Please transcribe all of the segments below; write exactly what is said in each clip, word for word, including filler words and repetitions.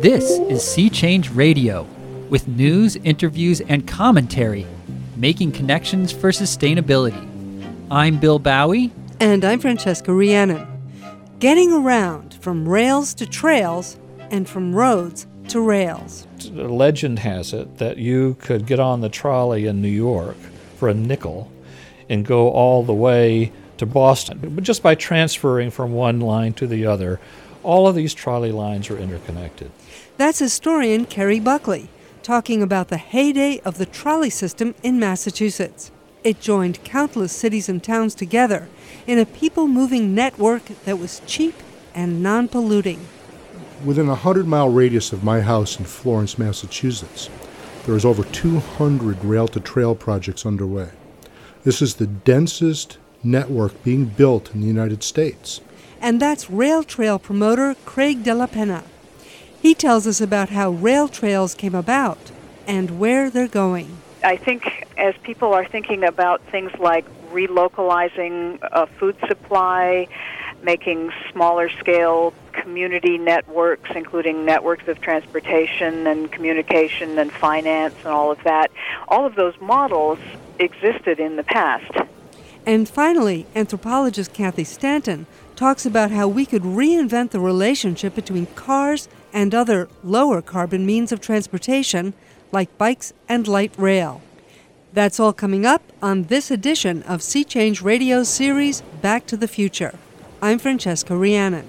This is Sea Change Radio, with news, interviews, and commentary, making connections for sustainability. I'm Bill Bowie. And I'm Francesca Rhiannon. Getting around from rails to trails and from roads to rails. Legend has it that you could get on the trolley in New York for a nickel and go all the way to Boston, but just by transferring from one line to the other. All of these trolley lines are interconnected. That's historian Kerry Buckley talking about the heyday of the trolley system in Massachusetts. It joined countless cities and towns together in a people-moving network that was cheap and non-polluting. Within a hundred-mile radius of my house in Florence, Massachusetts, there is over two hundred rail-to-trail projects underway. This is the densest network being built in the United States. And that's rail trail promoter Craig Della Penna. He tells us about how rail trails came about and where they're going. I think as people are thinking about things like relocalizing a food supply, making smaller scale community networks, including networks of transportation and communication and finance and all of that, all of those models existed in the past. And finally, anthropologist Kathy Stanton talks about how we could reinvent the relationship between cars and other lower carbon means of transportation, like bikes and light rail. That's all coming up on this edition of Sea Change Radio's series, Back to the Future. I'm Francesca Rhiannon.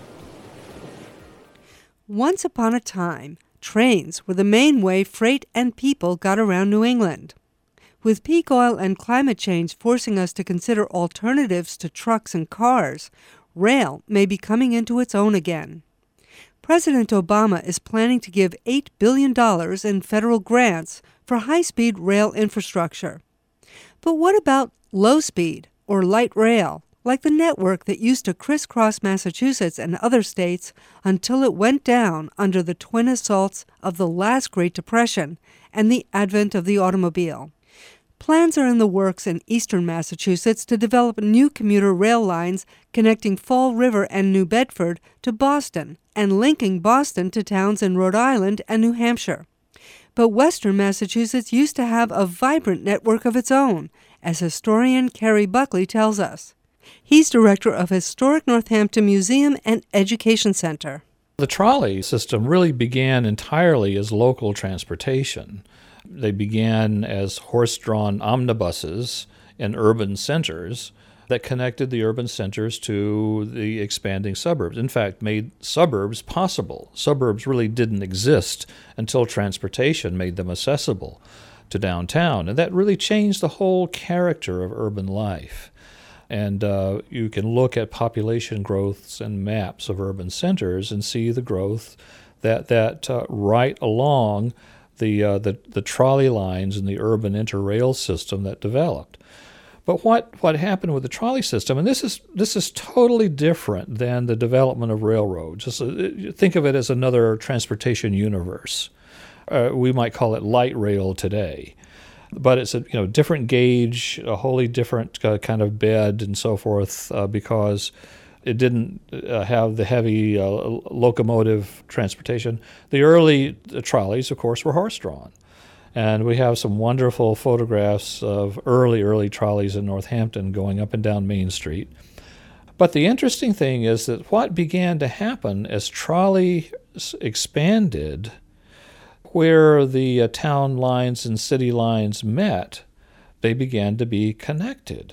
Once upon a time, trains were the main way freight and people got around New England. With peak oil and climate change forcing us to consider alternatives to trucks and cars, rail may be coming into its own again. President Obama is planning to give eight billion dollars in federal grants for high-speed rail infrastructure. But what about low-speed or light rail, like the network that used to crisscross Massachusetts and other states until it went down under the twin assaults of the last Great Depression and the advent of the automobile? Plans are in the works in eastern Massachusetts to develop new commuter rail lines connecting Fall River and New Bedford to Boston and linking Boston to towns in Rhode Island and New Hampshire. But western Massachusetts used to have a vibrant network of its own, as historian Kerry Buckley tells us. He's director of Historic Northampton Museum and Education Center. The trolley system really began entirely as local transportation. They began as horse-drawn omnibuses in urban centers that connected the urban centers to the expanding suburbs. In fact, made suburbs possible. Suburbs really didn't exist until transportation made them accessible to downtown. And that really changed the whole character of urban life. And uh, you can look at population growths and maps of urban centers and see the growth that, that uh, right along The, uh, the the trolley lines and the urban interrail system that developed. But what, what happened with the trolley system, and this is this is totally different than the development of railroads. Just uh, think of it as another transportation universe. Uh, we might call it light rail today, but it's a you know different gauge, a wholly different uh, kind of bed and so forth, uh, because it didn't uh, have the heavy uh, locomotive transportation. The early uh, trolleys, of course, were horse-drawn. And we have some wonderful photographs of early, early trolleys in Northampton going up and down Main Street. But the interesting thing is that what began to happen as trolleys expanded, where the uh, town lines and city lines met, they began to be connected.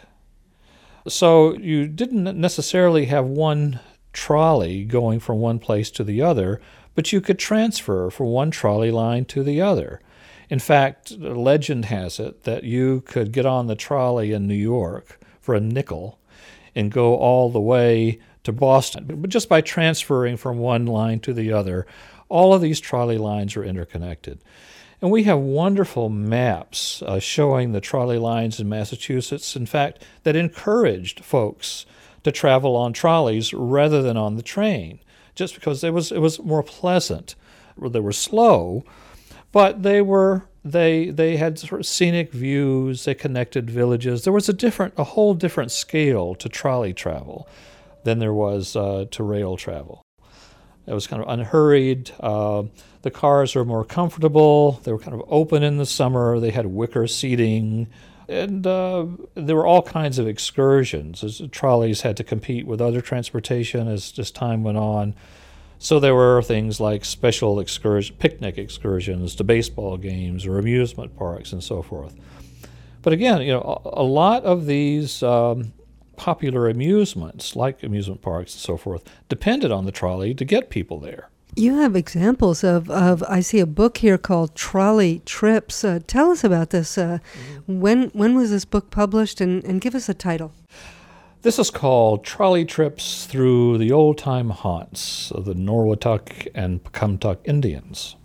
So you didn't necessarily have one trolley going from one place to the other, but you could transfer from one trolley line to the other. In fact, legend has it that you could get on the trolley in New York for a nickel and go all the way to Boston, but just by transferring from one line to the other. All of these trolley lines are interconnected. And we have wonderful maps uh, showing the trolley lines in Massachusetts, in fact, that encouraged folks to travel on trolleys rather than on the train, just because it was it was more pleasant. They were slow, but they were they they had sort of scenic views. They connected villages. There was a different, a whole different scale to trolley travel than there was uh, to rail travel. It was kind of unhurried. Uh, the cars were more comfortable. They were kind of open in the summer. They had wicker seating. And uh, there were all kinds of excursions. As trolleys had to compete with other transportation as, as time went on. So there were things like special excursion, picnic excursions to baseball games or amusement parks and so forth. But again, you know, a, a lot of these um, popular amusements, like amusement parks and so forth, depended on the trolley to get people there. You have examples of, of I see a book here called Trolley Trips. Uh, tell us about this. Uh, mm-hmm. When when was this book published, and, and give us a title. This is called Trolley Trips Through the Old-Time Haunts of the Norwottuck and Pecumtuck Indians.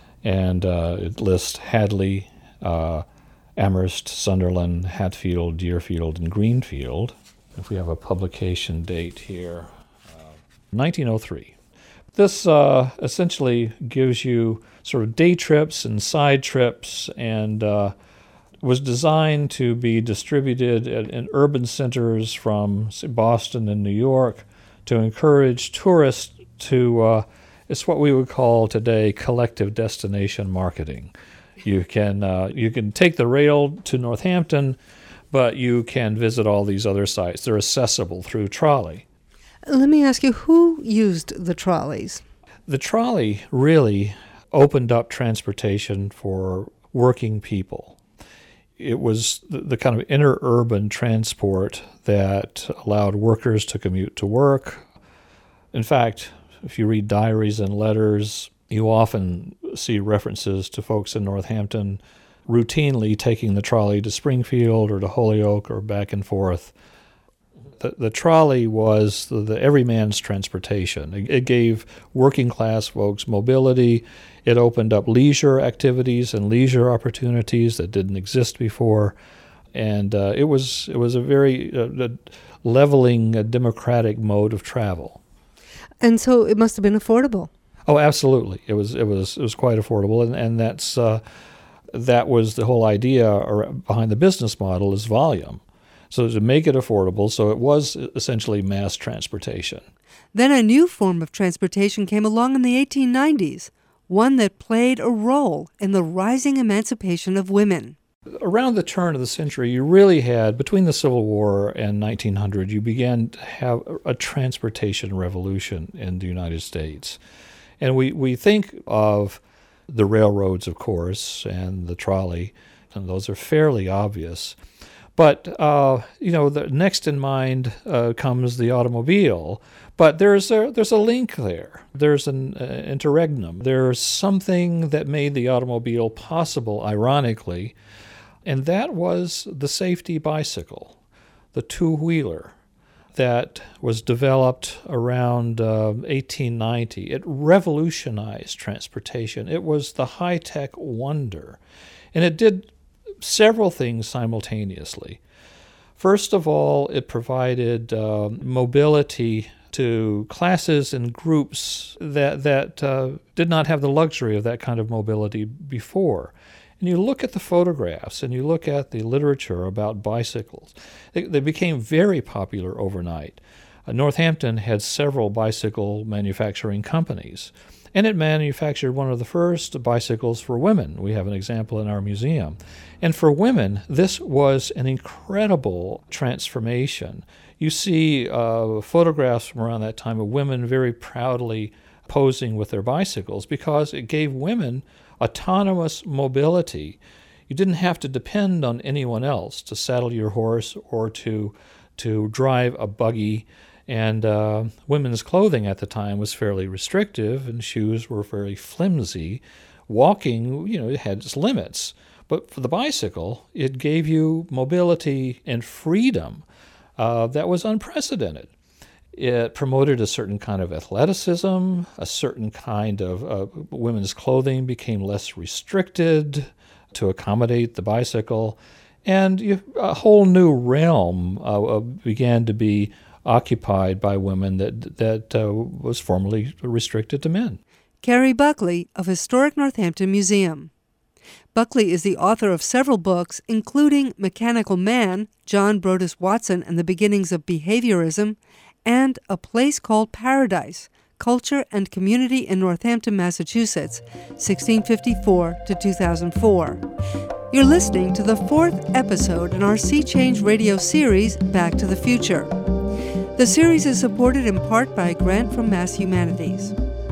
And uh, it lists Hadley, uh, Amherst, Sunderland, Hatfield, Deerfield, and Greenfield. If we have a publication date here, uh, nineteen oh three. This uh, essentially gives you sort of day trips and side trips, and uh, was designed to be distributed at, in urban centers from say, Boston and New York to encourage tourists to, uh, it's what we would call today collective destination marketing. You can uh, you can take the rail to Northampton, but you can visit all these other sites. They're accessible through trolley. Let me ask you, who used the trolleys? The trolley really opened up transportation for working people. It was the, the kind of interurban transport that allowed workers to commute to work. In fact, if you read diaries and letters, you often see references to folks in Northampton routinely taking the trolley to Springfield or to Holyoke or back and forth. The, the trolley was the, the everyman's transportation. It, it gave working class folks mobility. It opened up leisure activities and leisure opportunities that didn't exist before, and uh, it was it was a very uh, leveling, uh, democratic mode of travel. And so it must have been affordable. Oh, absolutely. It was it was it was quite affordable, and and that's uh, that was the whole idea behind the business model is volume. So to make it affordable, so it was essentially mass transportation. Then a new form of transportation came along in the eighteen nineties, one that played a role in the rising emancipation of women. Around the turn of the century, you really had, between the Civil War and nineteen hundred, you began to have a transportation revolution in the United States. And we, we think of the railroads, of course, and the trolley, and those are fairly obvious. But, uh, you know, the next in mind uh, comes the automobile. But there's a, there's a link there. There's an uh, interregnum. There's something that made the automobile possible, ironically, and that was the safety bicycle, the two-wheeler that was developed around uh, eighteen ninety. It revolutionized transportation. It was the high-tech wonder, and it did several things simultaneously. First of all, it provided uh, mobility to classes and groups that that uh, did not have the luxury of that kind of mobility before. And you look at the photographs and you look at the literature about bicycles. They, they became very popular overnight. Uh, Northampton had several bicycle manufacturing companies, and it manufactured one of the first bicycles for women. We have an example in our museum. And for women, this was an incredible transformation. You see uh, photographs from around that time of women very proudly posing with their bicycles because it gave women autonomous mobility. You didn't have to depend on anyone else to saddle your horse or to to drive a buggy. And uh, women's clothing at the time was fairly restrictive, and shoes were very flimsy. Walking, you know, it had its limits. But for the bicycle, it gave you mobility and freedom uh, that was unprecedented. It promoted a certain kind of athleticism, a certain kind of uh, women's clothing became less restricted to accommodate the bicycle, and you, a whole new realm uh, began to be occupied by women that that uh, was formerly restricted to men. Cary Buckley of Historic Northampton Museum. Buckley is the author of several books, including Mechanical Man, John Brodess Watson and the Beginnings of Behaviorism, and A Place Called Paradise, Culture and Community in Northampton, Massachusetts, sixteen fifty-four to two thousand four. You're listening to the fourth episode in our Sea Change radio series, Back to the Future. The series is supported in part by a grant from Mass Humanities.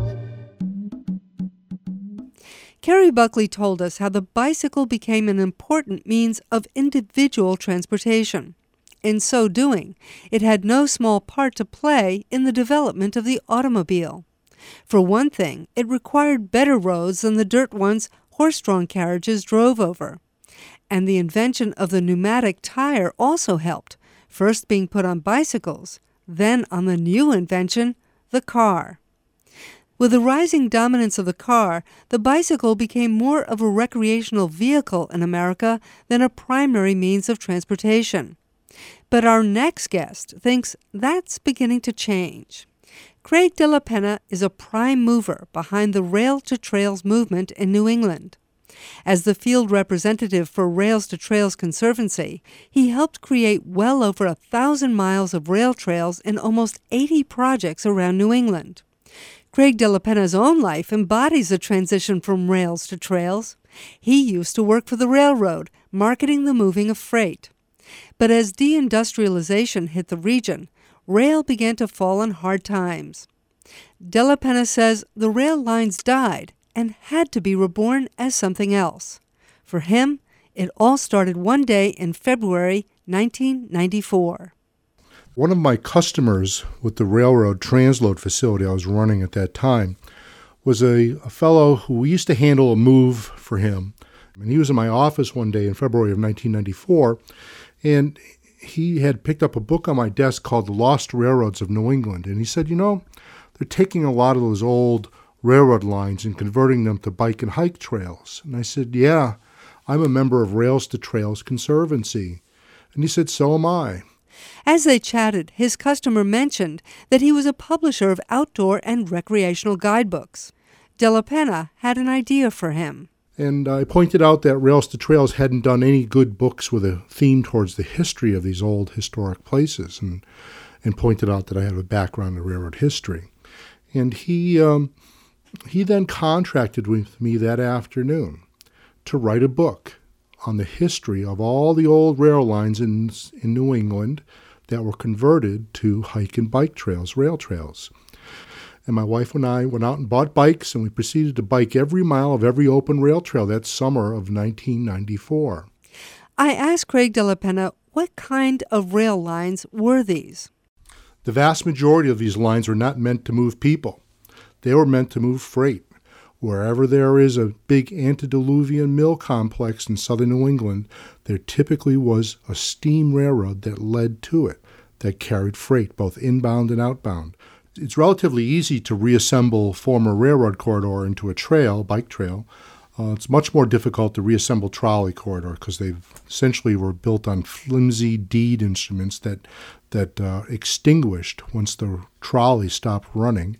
Kerry Buckley told us how the bicycle became an important means of individual transportation. In so doing, it had no small part to play in the development of the automobile. For one thing, it required better roads than the dirt ones horse-drawn carriages drove over. And the invention of the pneumatic tire also helped, first being put on bicycles, then on the new invention, the car. With the rising dominance of the car, the bicycle became more of a recreational vehicle in America than a primary means of transportation. But our next guest thinks that's beginning to change. Craig de la Pena is a prime mover behind the Rail to Trails movement in New England. As the field representative for Rails to Trails Conservancy, he helped create well over a thousand miles of rail trails in almost eighty projects around New England. Craig de la Pena's own life embodies a transition from rails to trails. He used to work for the railroad, marketing the moving of freight. But as deindustrialization hit the region, rail began to fall on hard times. De la Pena says the rail lines died and had to be reborn as something else. For him, it all started one day in February nineteen ninety-four. One of my customers with the railroad transload facility I was running at that time was a, a fellow who we used to handle a move for him. And he was in my office one day in February of nineteen ninety-four, and he had picked up a book on my desk called The Lost Railroads of New England. And he said, you know, they're taking a lot of those old railroad lines and converting them to bike and hike trails. And I said, yeah, I'm a member of Rails to Trails Conservancy. And he said, so am I. As they chatted, his customer mentioned that he was a publisher of outdoor and recreational guidebooks. De la Pena had an idea for him. And I pointed out that Rails to Trails hadn't done any good books with a theme towards the history of these old historic places, and, and pointed out that I have a background in railroad history. And he, um, he then contracted with me that afternoon to write a book on the history of all the old rail lines in, in New England that were converted to hike and bike trails, rail trails. And my wife and I went out and bought bikes, and we proceeded to bike every mile of every open rail trail that summer of nineteen ninety-four. I asked Craig de la Pena what kind of rail lines were these. The vast majority of these lines were not meant to move people. They were meant to move freight. Wherever there is a big antediluvian mill complex in southern New England, there typically was a steam railroad that led to it, that carried freight, both inbound and outbound. It's relatively easy to reassemble former railroad corridor into a trail, bike trail. Uh, it's much more difficult to reassemble trolley corridor because they essentially were built on flimsy deed instruments that, that uh, extinguished once the trolley stopped running.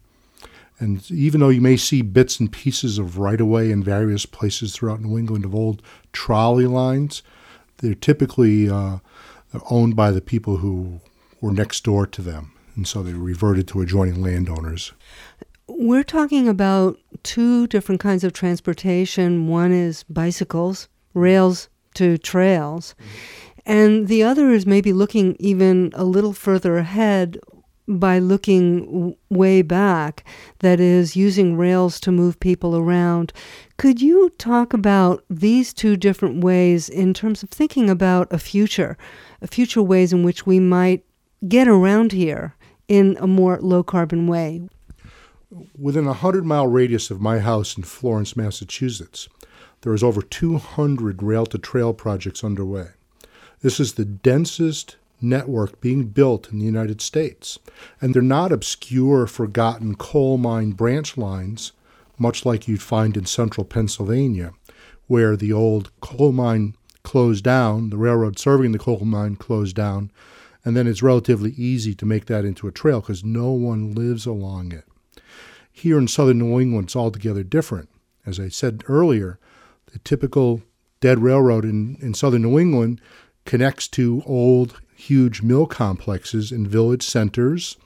And even though you may see bits and pieces of right-of-way in various places throughout New England of old trolley lines, they're typically uh, owned by the people who were next door to them. And so they reverted to adjoining landowners. We're talking about two different kinds of transportation. One is bicycles, rails to trails. Mm-hmm. And the other is maybe looking even a little further ahead by looking w- way back, that is, using rails to move people around. Could you talk about these two different ways in terms of thinking about a future, a future ways in which we might get around here in a more low-carbon way? Within a hundred-mile radius of my house in Florence, Massachusetts, there is over two hundred rail-to-trail projects underway. This is the densest network being built in the United States. And they're not obscure, forgotten coal mine branch lines, much like you'd find in central Pennsylvania, where the old coal mine closed down, the railroad serving the coal mine closed down, and then it's relatively easy to make that into a trail because no one lives along it. Here in southern New England, it's altogether different. As I said earlier, the typical dead railroad in, in southern New England connects to old, huge mill complexes in village centers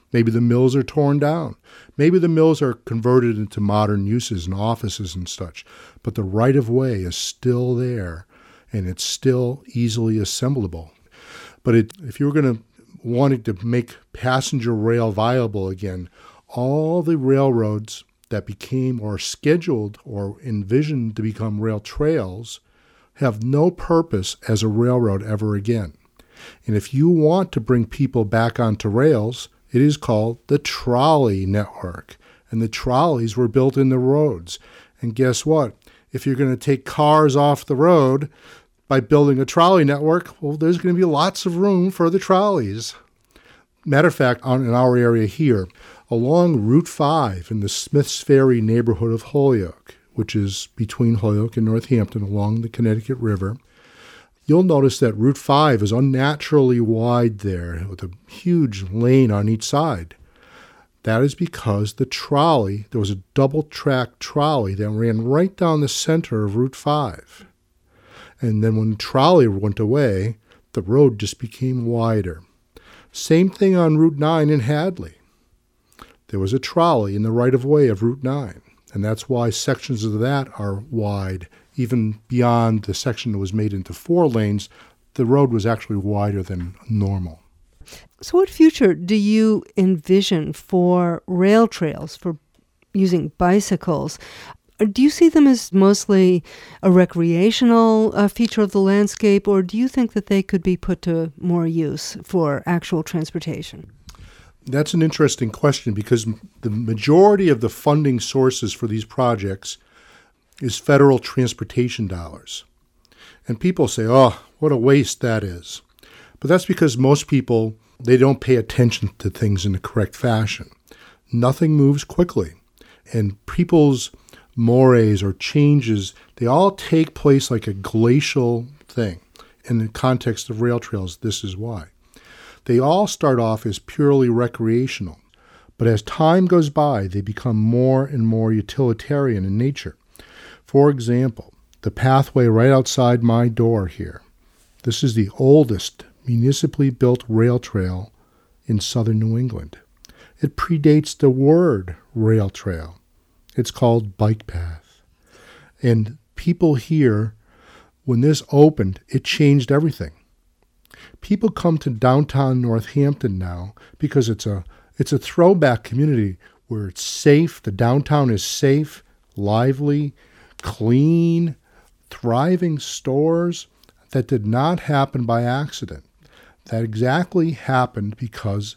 Maybe the mills are torn down. Maybe the mills are converted into modern uses and offices and such. But the right-of-way is still there, and it's still easily assemblable. But it, if you were going to want to make passenger rail viable again, all the railroads that became or scheduled or envisioned to become rail trails have no purpose as a railroad ever again. And if you want to bring people back onto rails, it is called the trolley network. And the trolleys were built in the roads. And guess what? If you're going to take cars off the road by building a trolley network, well, there's going to be lots of room for the trolleys. Matter of fact, on, in our area here, along Route five in the Smiths Ferry neighborhood of Holyoke, which is between Holyoke and Northampton along the Connecticut River, you'll notice that Route five is unnaturally wide there with a huge lane on each side. That is because the trolley, there was a double-track trolley that ran right down the center of Route five. And then when the trolley went away, the road just became wider. Same thing on Route nine in Hadley. There was a trolley in the right-of-way of Route nine, and that's why sections of that are wide. Even beyond the section that was made into four lanes, the road was actually wider than normal. So what future do you envision for rail trails, for using bicycles? Do you see them as mostly a recreational uh, feature of the landscape, or do you think that they could be put to more use for actual transportation? That's an interesting question because the majority of the funding sources for these projects is federal transportation dollars. And people say, oh, what a waste that is. But that's because most people, they don't pay attention to things in the correct fashion. Nothing moves quickly. And people's mores or changes, they all take place like a glacial thing. In the context of rail trails, this is why. They all start off as purely recreational. But as time goes by, they become more and more utilitarian in nature. For example, the pathway right outside my door here. This is the oldest municipally built rail trail in southern New England. It predates the word rail trail. It's called bike path. And people here, when this opened, it changed everything. People come to downtown Northampton now because it's a it's a throwback community where it's safe, the downtown is safe, lively, clean, thriving stores. That did not happen by accident. That exactly happened because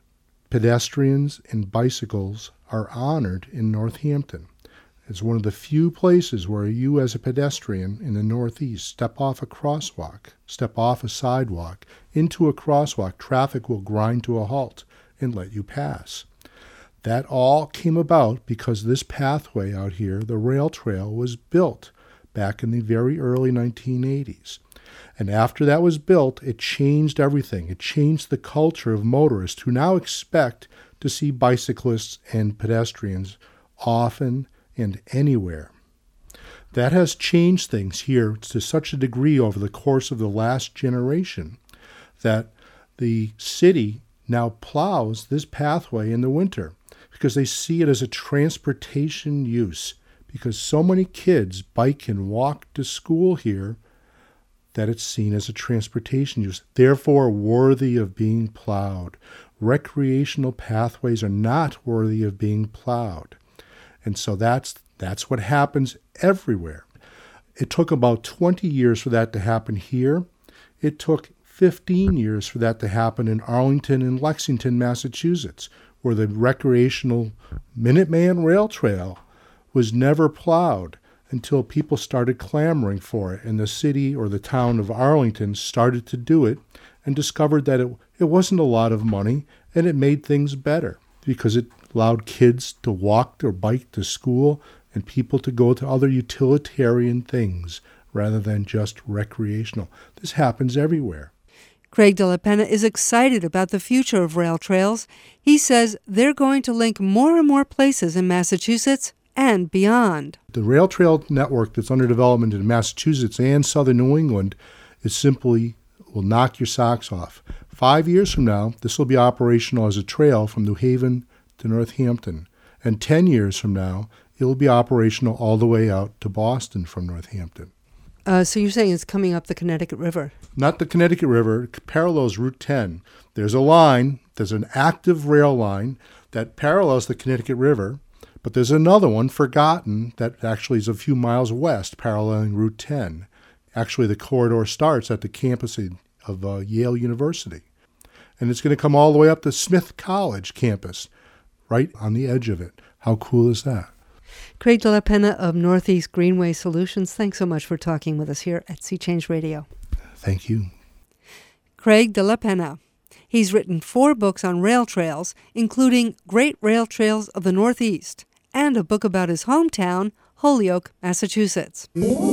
pedestrians and bicycles are honored in Northampton. It's one of the few places where you as a pedestrian in the Northeast step off a crosswalk, step off a sidewalk, into a crosswalk, traffic will grind to a halt and let you pass. That all came about because this pathway out here, the rail trail, was built back in the very early nineteen eighties. And after that was built, it changed everything. It changed the culture of motorists who now expect to see bicyclists and pedestrians often and anywhere. That has changed things here to such a degree over the course of the last generation that the city now plows this pathway in the winter because they see it as a transportation use, because so many kids bike and walk to school here that it's seen as a transportation use, therefore worthy of being plowed. Recreational pathways are not worthy of being plowed. And so that's that's what happens everywhere. It took about twenty years for that to happen here. It took fifteen years for that to happen in Arlington and Lexington, Massachusetts, where the recreational Minuteman Rail Trail was never plowed until people started clamoring for it, and the city or the town of Arlington started to do it and discovered that it, it wasn't a lot of money and it made things better because it allowed kids to walk or bike to school and people to go to other utilitarian things rather than just recreational. This happens everywhere. Craig De La Pena is excited about the future of rail trails. He says they're going to link more and more places in Massachusetts and beyond. The rail trail network that's under development in Massachusetts and southern New England is simply will knock your socks off. Five years from now, this will be operational as a trail from New Haven to Northampton. And ten years from now, it will be operational all the way out to Boston from Northampton. Uh, so you're saying it's coming up the Connecticut River? Not the Connecticut River. It parallels Route ten. There's a line, there's an active rail line that parallels the Connecticut River, but there's another one, forgotten, that actually is a few miles west, paralleling Route ten. Actually, the corridor starts at the campus of uh, Yale University. And it's going to come all the way up to Smith College campus, right on the edge of it. How cool is that? Craig De La Pena of Northeast Greenway Solutions, thanks so much for talking with us here at Sea Change Radio. Thank you. Craig De La Pena. He's written four books on rail trails, including Great Rail Trails of the Northeast, and a book about his hometown, Holyoke, Massachusetts.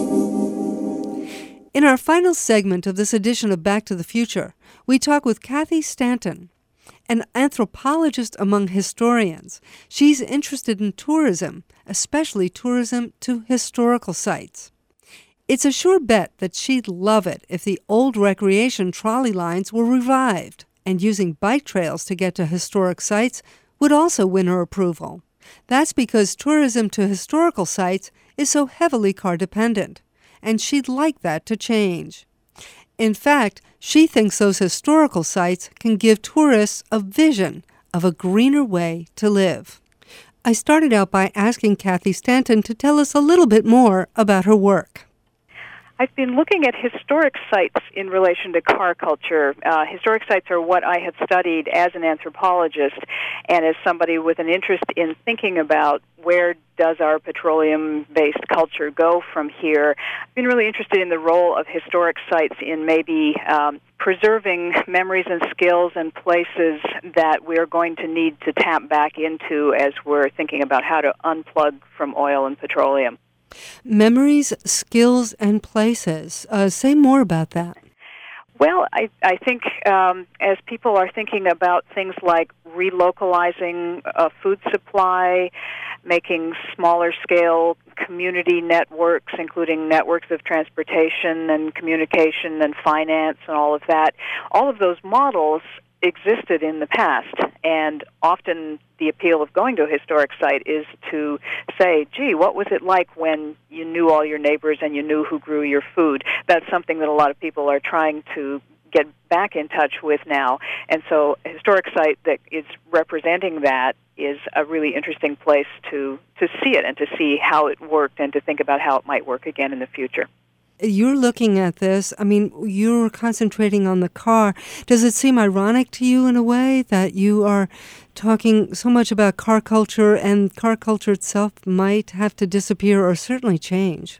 In our final segment of this edition of Back to the Future, we talk with Kathy Stanton, an anthropologist among historians. She's interested in tourism, especially tourism to historical sites. It's a sure bet that she'd love it if the old recreation trolley lines were revived, and using bike trails to get to historic sites would also win her approval. That's because tourism to historical sites is so heavily car-dependent, and she'd like that to change. In fact, she thinks those historical sites can give tourists a vision of a greener way to live. I started out by asking Kathy Stanton to tell us a little bit more about her work. I've been looking at historic sites in relation to car culture. Uh, historic sites are what I have studied as an anthropologist and as somebody with an interest in thinking about where does our petroleum-based culture go from here. I've been really interested in the role of historic sites in maybe um, preserving memories and skills and places that we're going to need to tap back into as we're thinking about how to unplug from oil and petroleum. Memories, skills, and places. Uh, say more about that. Well, I, I think um, as people are thinking about things like relocalizing a food supply, making smaller-scale community networks, including networks of transportation and communication and finance and all of that, all of those models existed in the past, and often the appeal of going to a historic site is to say, gee, what was it like when you knew all your neighbors and you knew who grew your food? That's something that a lot of people are trying to get back in touch with now, and so a historic site that is representing that is a really interesting place to, to see it and to see how it worked and to think about how it might work again in the future. You're looking at this, I mean, you're concentrating on the car. Does it seem ironic to you in a way that you are talking so much about car culture and car culture itself might have to disappear or certainly change?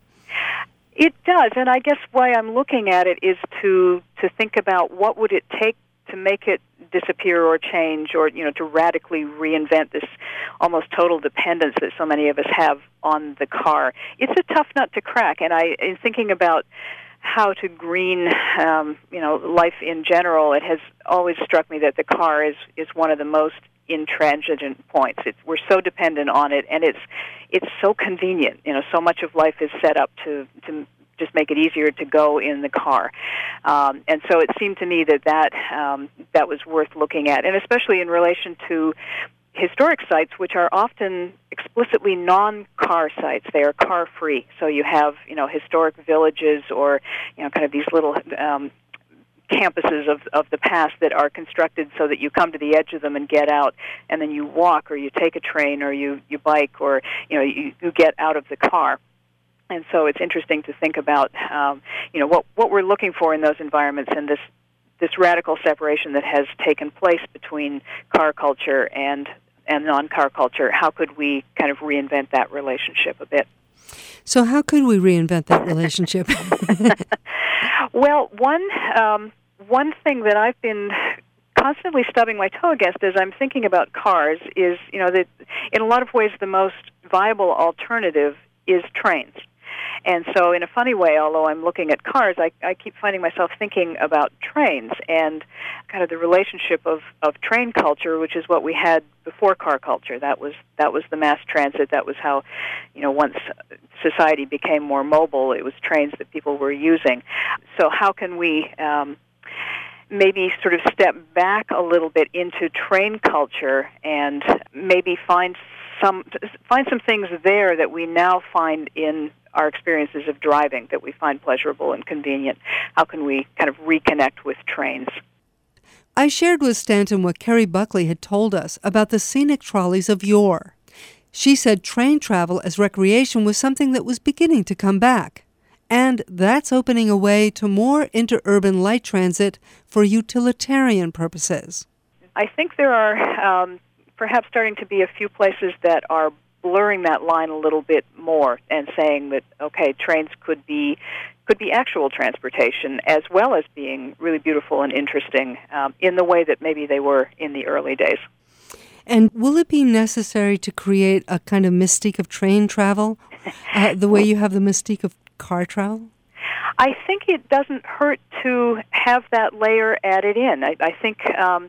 It does, and I guess why I'm looking at it is to to think about what would it take to make it disappear or change, or you know, to radically reinvent this almost total dependence that so many of us have on the car. It's a tough nut to crack, and I, in thinking about how to green, um, you know, life in general, it has always struck me that the car is is one of the most intransigent points. It's, we're so dependent on it, and it's it's so convenient. You know, so much of life is set up to to just make it easier to go in the car. Um, and so it seemed to me that that, um, that was worth looking at, and especially in relation to historic sites, which are often explicitly non-car sites. They are car-free. So you have, you know, historic villages or, you know, kind of these little um, campuses of, of the past that are constructed so that you come to the edge of them and get out, and then you walk or you take a train or you, you bike or, you know, you, you get out of the car. And so it's interesting to think about, um, you know, what what we're looking for in those environments and this this radical separation that has taken place between car culture and and non-car culture. How could we kind of reinvent that relationship a bit? So how could we reinvent that relationship? Well, one um, one thing that I've been constantly stubbing my toe against as I'm thinking about cars is, you know, that in a lot of ways the most viable alternative is trains. And so in a funny way, although I'm looking at cars, I, I keep finding myself thinking about trains and kind of the relationship of, of train culture, which is what we had before car culture. That was that was the mass transit. That was how, you know, once society became more mobile, it was trains that people were using. So how can we um, maybe sort of step back a little bit into train culture and maybe find some find some things there that we now find in our experiences of driving that we find pleasurable and convenient. How can we kind of reconnect with trains? I shared with Stanton what Kerry Buckley had told us about the scenic trolleys of yore. She said train travel as recreation was something that was beginning to come back. And that's opening a way to more interurban light transit for utilitarian purposes. I think there are um, perhaps starting to be a few places that are blurring that line a little bit more and saying that, okay, trains could be could be actual transportation as well as being really beautiful and interesting um, in the way that maybe they were in the early days. And will it be necessary to create a kind of mystique of train travel, uh, the way you have the mystique of car travel? I think it doesn't hurt to have that layer added in. I, I think um,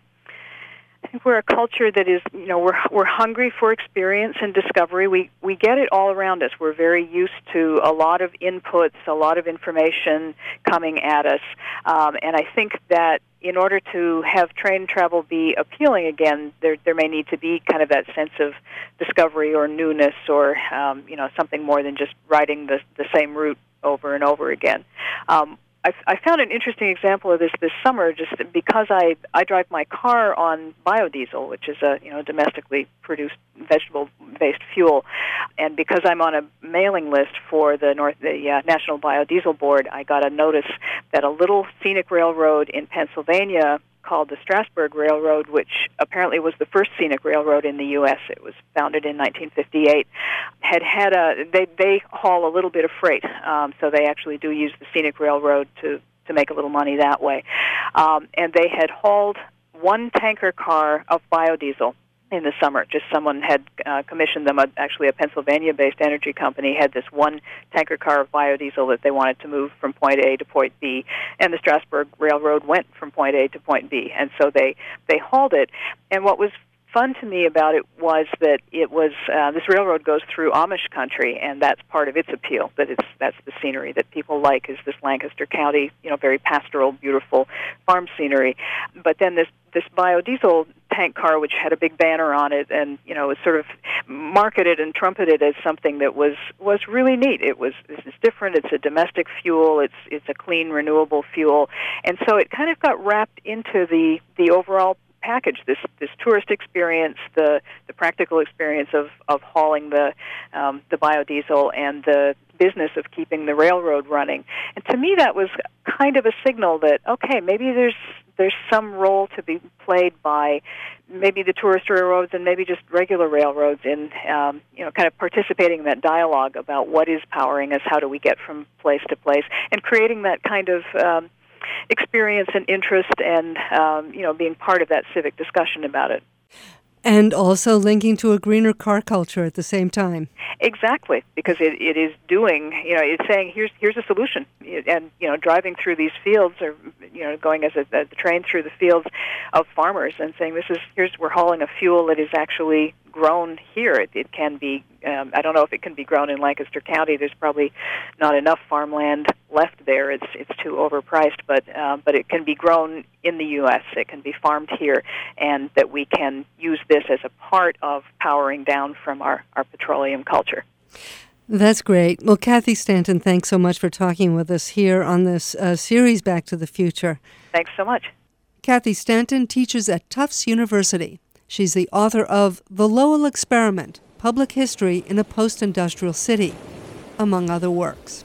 I think we're a culture that is, you know, we're we're hungry for experience and discovery. We we get it all around us. We're very used to a lot of inputs, a lot of information coming at us, um, and I think that in order to have train travel be appealing again, there there may need to be kind of that sense of discovery or newness, or um, you know, something more than just riding the the same route over and over again. Um, I, I found an interesting example of this this summer, just because I, I drive my car on biodiesel, which is a you know domestically produced vegetable-based fuel, and because I'm on a mailing list for the North the uh, National Biodiesel Board, I got a notice that a little scenic railroad in Pennsylvania called the Strasburg Railroad, which apparently was the first scenic railroad in the U S It was founded in nineteen fifty-eight. Had had a they they haul a little bit of freight, um, so they actually do use the scenic railroad to to make a little money that way. Um, and they had hauled one tanker car of biodiesel in the summer. Just someone had uh, commissioned them, a, actually a Pennsylvania-based energy company, had this one tanker car of biodiesel that they wanted to move from point A to point B, and the Strasburg Railroad went from point A to point B, and so they, they hauled it. And what was fun to me about it was that it was uh, this railroad goes through Amish country, and that's part of its appeal. That it's that's the scenery that people like, is this Lancaster County, you know, very pastoral, beautiful farm scenery. But then this this biodiesel tank car, which had a big banner on it, and you know, was sort of marketed and trumpeted as something that was was really neat. It was this is different. It's a domestic fuel. It's it's a clean, renewable fuel, and so it kind of got wrapped into the the overall package, this this tourist experience, the the practical experience of, of hauling the um, the biodiesel, and the business of keeping the railroad running. And to me, that was kind of a signal that, okay, maybe there's there's some role to be played by maybe the tourist railroads and maybe just regular railroads in um, you know kind of participating in that dialogue about what is powering us, how do we get from place to place, and creating that kind of um, experience and interest, and um, you know being part of that civic discussion about it. And also linking to a greener car culture at the same time. Exactly, because it, it is doing, you know, it's saying here's here's a solution, and you know, driving through these fields, or you know, going as a, as a train through the fields of farmers, and saying this is here's we're hauling a fuel that is actually grown here. It, it can be, um, I don't know if it can be grown in Lancaster County. There's probably not enough farmland left there. It's it's too overpriced, but uh, but it can be grown in the U S It can be farmed here, and that we can use this as a part of powering down from our, our petroleum culture. That's great. Well, Kathy Stanton, thanks so much for talking with us here on this uh, series, Back to the Future. Thanks so much. Kathy Stanton teaches at Tufts University. She's the author of The Lowell Experiment, Public History in a Post-Industrial City, among other works.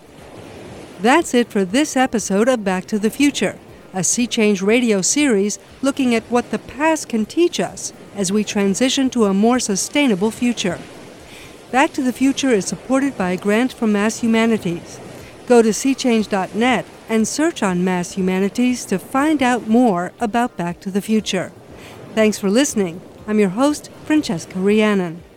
That's it for this episode of Back to the Future, a Sea Change radio series looking at what the past can teach us as we transition to a more sustainable future. Back to the Future is supported by a grant from Mass Humanities. Go to sea change dot net and search on Mass Humanities to find out more about Back to the Future. Thanks for listening. I'm your host, Francesca Rhiannon.